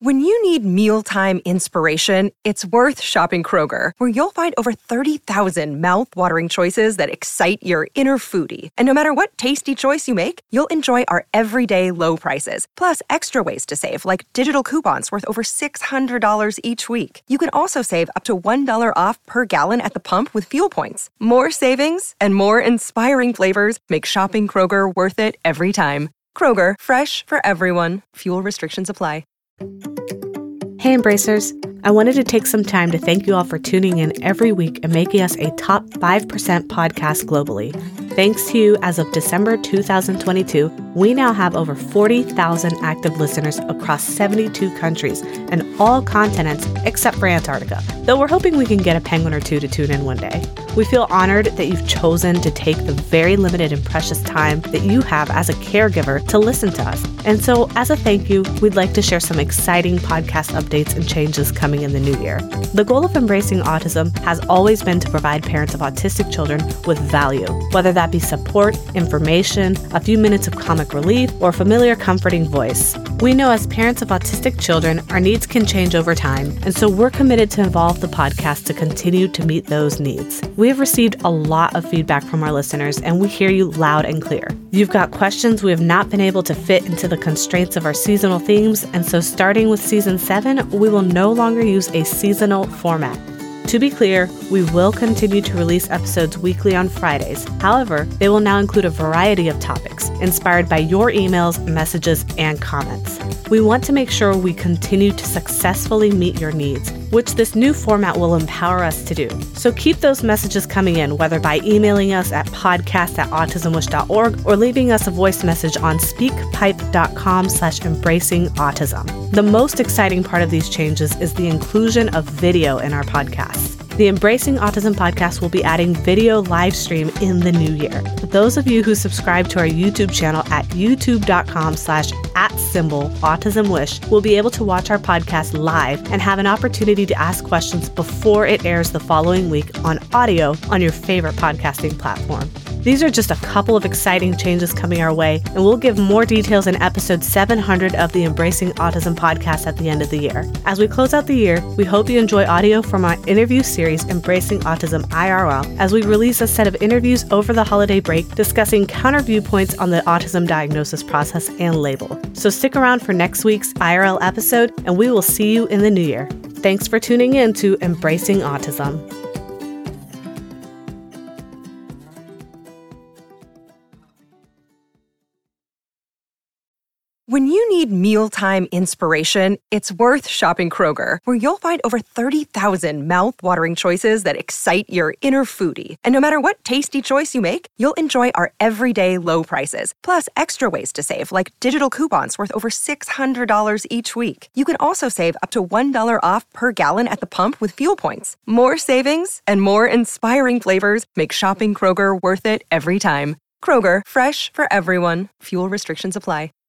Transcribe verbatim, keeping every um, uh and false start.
When you need mealtime inspiration, it's worth shopping Kroger, where you'll find over thirty thousand mouth-watering choices that excite your inner foodie. And no matter what tasty choice you make, you'll enjoy our everyday low prices, plus extra ways to save, like digital coupons worth over six hundred dollars each week. You can also save up to one dollar off per gallon at the pump with fuel points. More savings and more inspiring flavors make shopping Kroger worth it every time. Kroger, fresh for everyone. Fuel restrictions apply. Hey Embracers, I wanted to take some time to thank you all for tuning in every week and making us a top five percent podcast globally. Thanks to you, as of December two thousand twenty-two, we now have over forty thousand active listeners across seventy-two countries and all continents except for Antarctica, though we're hoping we can get a penguin or two to tune in one day. We feel honored that you've chosen to take the very limited and precious time that you have as a caregiver to listen to us. And so, as a thank you, we'd like to share some exciting podcast updates and changes coming in the new year. The goal of Embracing Autism has always been to provide parents of autistic children with value, whether that be support, information, a few minutes of comic relief, or a familiar, comforting voice. We know as parents of autistic children, our needs can change over time, and so we're committed to evolve the podcast to continue to meet those needs. We have received a lot of feedback from our listeners, and we hear you loud and clear. You've got questions we have not been able to fit into the constraints of our seasonal themes, and so starting with season seven, we will no longer use a seasonal format. To be clear, we will continue to release episodes weekly on Fridays. However, they will now include a variety of topics inspired by your emails, messages, and comments. We want to make sure we continue to successfully meet your needs, which this new format will empower us to do. So keep those messages coming in, whether by emailing us at podcast at autismwish dot org or leaving us a voice message on speakpipe.com slash embracing autism. The most exciting part of these changes is the inclusion of video in our podcast. The Embracing Autism podcast will be adding video live stream in the new year. Those of you who subscribe to our YouTube channel at youtube.com slash at symbol autismwish will be able to watch our podcast live and have an opportunity to ask questions before it airs the following week on audio on your favorite podcasting platform. These are just a couple of exciting changes coming our way, and we'll give more details in episode seven hundred of the Embracing Autism podcast at the end of the year. As we close out the year, we hope you enjoy audio from our interview series, Embracing Autism I R L, as we release a set of interviews over the holiday break discussing counter viewpoints on the autism diagnosis process and label. So stick around for next week's I R L episode, and we will see you in the new year. Thanks for tuning in to Embracing Autism. When you need mealtime inspiration, it's worth shopping Kroger, where you'll find over thirty thousand mouth-watering choices that excite your inner foodie. And no matter what tasty choice you make, you'll enjoy our everyday low prices, plus extra ways to save, like digital coupons worth over six hundred dollars each week. You can also save up to one dollar off per gallon at the pump with fuel points. More savings and more inspiring flavors make shopping Kroger worth it every time. Kroger, fresh for everyone. Fuel restrictions apply.